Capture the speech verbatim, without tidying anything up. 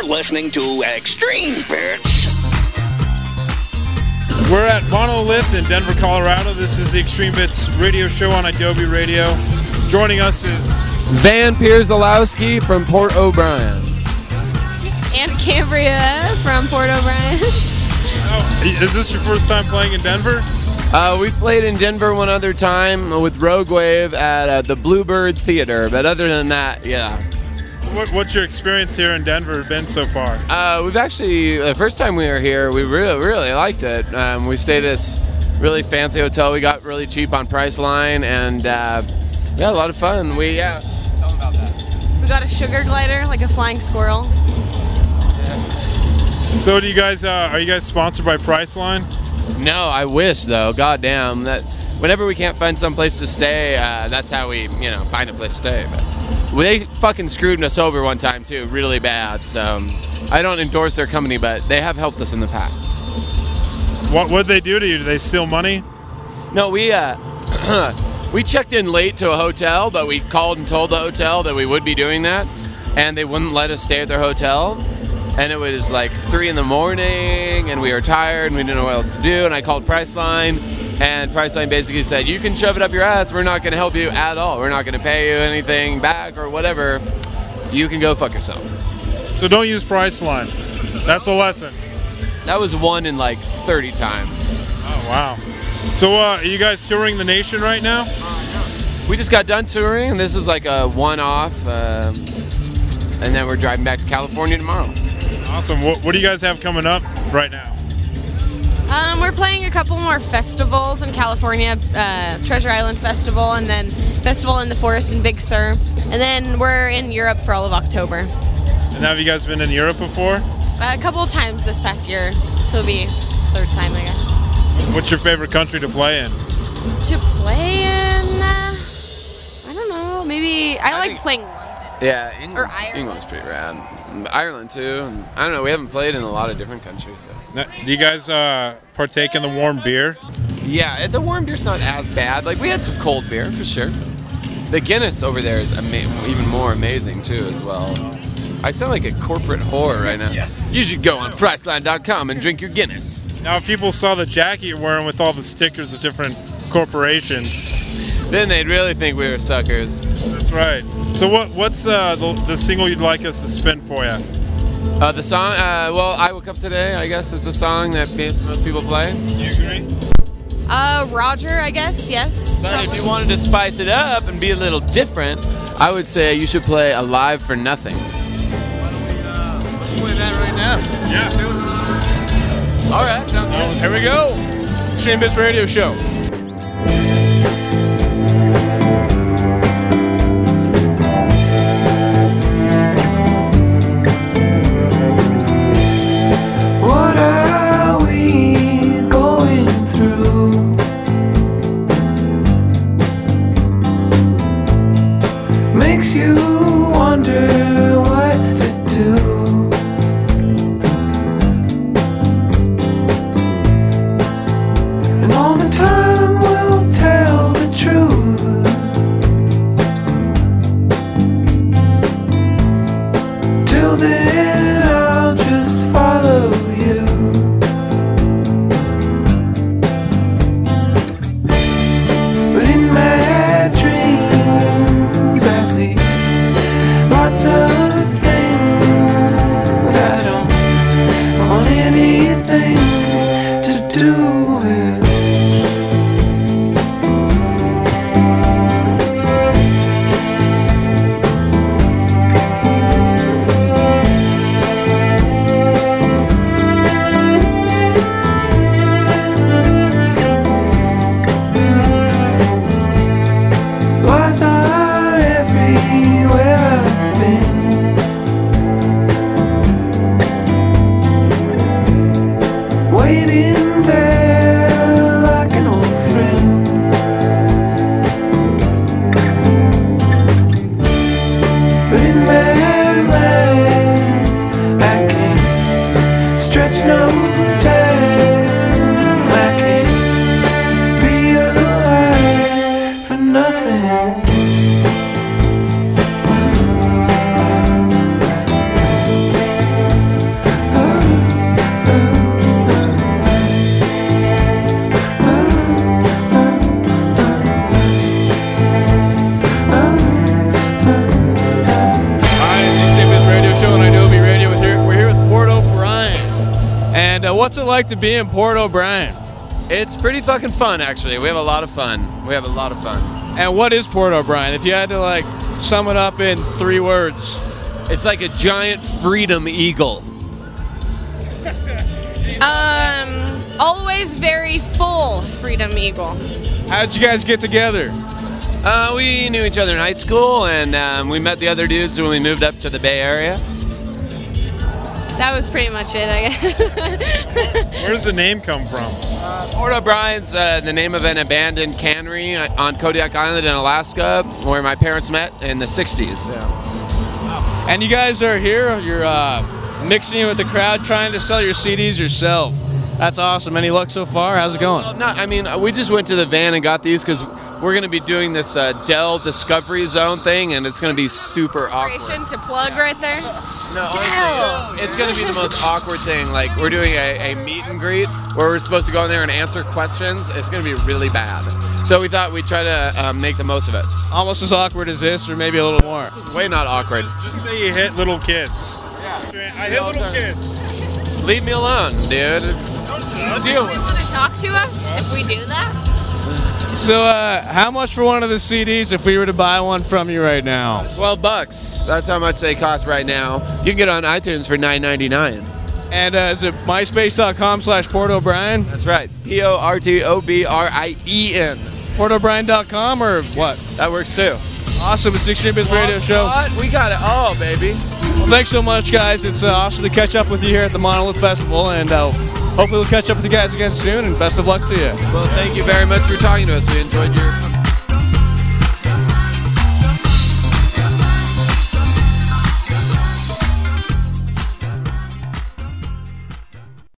listening to Extreme Bits. We're at Monolith in Denver, Colorado. This is the Extreme Bits radio show on Adobe Radio. Joining us is Van Pierzalowski from Port O'Brien. And Cambria from Port O'Brien. Oh, is this your first time playing in Denver? Uh, we played in Denver one other time with Rogue Wave at uh, the Bluebird Theater, but other than that, yeah. What, what's your experience here in Denver been so far? Uh, we've actually, the first time we were here, we really, really liked it. Um, we stayed at this really fancy hotel. We got really cheap on Priceline, and uh, yeah, a lot of fun. We, yeah, tell them about that. We got a sugar glider, like a flying squirrel. So do you guys, uh, are you guys sponsored by Priceline? No, I wish though. Goddamn, that whenever we can't find some place to stay, uh, that's how we, you know, find a place to stay. But they fucking screwed us over one time too, really bad. So um, I don't endorse their company, but they have helped us in the past. What would they do to you? Did they steal money? No, we uh, we checked in late to a hotel, but we called and told the hotel that we would be doing that, and they wouldn't let us stay at their hotel. And it was like three in the morning, and we were tired, and we didn't know what else to do. And I called Priceline, and Priceline basically said, "You can shove it up your ass. We're not going to help you at all. We're not going to pay you anything back or whatever. You can go fuck yourself." So don't use Priceline. That's a lesson. That was one in like thirty times. Oh wow. So uh, are you guys touring the nation right now? We just got done touring, and this is like a one-off, um, and then we're driving back to California tomorrow. Awesome. What, what do you guys have coming up right now? Um, we're playing a couple more festivals in California, uh, Treasure Island Festival, and then Festival in the Forest in Big Sur. And then we're in Europe for all of October. And have you guys been in Europe before? Uh, a couple of times this past year, so it'll be third time, I guess. What's your favorite country to play in? To play in, uh, I don't know, maybe, I, I like playing London. Yeah, England's, or Ireland. England's pretty rad. Ireland too. And I don't know, we haven't played in a lot of different countries. So. Now, do you guys uh, partake in the warm beer? Yeah, the warm beer's not as bad. Like, we had some cold beer for sure. The Guinness over there is ama- even more amazing too as well. I sound like a corporate whore right now. Yeah. You should go on Priceline dot com and drink your Guinness. Now, if people saw the jacket you're wearing with all the stickers of different corporations, then they'd really think we were suckers. That's right. So what what's uh, the, the single you'd like us to spin for you? Uh, the song, uh, well, I Woke Up Today, I guess, is the song that most people play. Do you agree? Uh, Roger, I guess, yes. But probably. if you wanted to spice it up and be a little different, I would say you should play Alive for Nothing. Let's play that right now. Yeah. Let's do it. All right, sounds good. Here we go. Extreme Bits Radio Show. What are we going through? Makes you wonder what to do. And all the time will tell the truth. Till then I'll just follow you. But in my dreams I see lots of things I don't want anything to do with. Lies are everywhere I've been. Waiting there like an old friend. But in my mind I can't stretch no time. I can't be alive for nothing. what's it like to be in Port O'Brien? It's pretty fucking fun, actually. We have a lot of fun. We have a lot of fun. And what is Port O'Brien? If you had to like sum it up in three words. It's like a giant freedom eagle. Um, always very full Freedom Eagle. How did you guys get together? Uh, we knew each other in high school, and um, we met the other dudes when we moved up to the Bay Area. That was pretty much it, I guess. Where does the name come from? Uh, Port O'Brien's uh, the name of an abandoned cannery on Kodiak Island in Alaska, where my parents met in the sixties. And you guys are here, you're uh, mixing in with the crowd, trying to sell your C Ds yourself. That's awesome. Any luck so far? How's it going? Well, no, I mean, we just went to the van and got these because we're going to be doing this uh, Dell Discovery Zone thing, and it's going to be super awkward. Operation to plug right there. No, honestly, it's going to be the most awkward thing. Like, we're doing a, a meet and greet where we're supposed to go in there and answer questions. It's going to be really bad. So we thought we'd try to um, make the most of it. Almost as awkward as this, or maybe a little more. Way not awkward. Just say you hit little kids. Yeah. I hit little kids. Leave me alone, dude. Don't deal Do with you it. want to talk to us if we do that? So, uh, how much for one of the C Ds if we were to buy one from you right now? Twelve bucks. That's how much they cost right now. You can get it on iTunes for nine ninety-nine. And uh, is it myspace.com slash Port O'Brien? That's right. P O R T O B R I E N. Port O'Brien dot com or what? That works too. Awesome. It's the Extreme Bits Radio Show. What? We got it all, baby. Well, thanks so much, guys. It's uh, awesome to catch up with you here at the Monolith Festival, and uh, hopefully we'll catch up with you guys again soon, and best of luck to you. Well, thank you very much for talking to us. We enjoyed your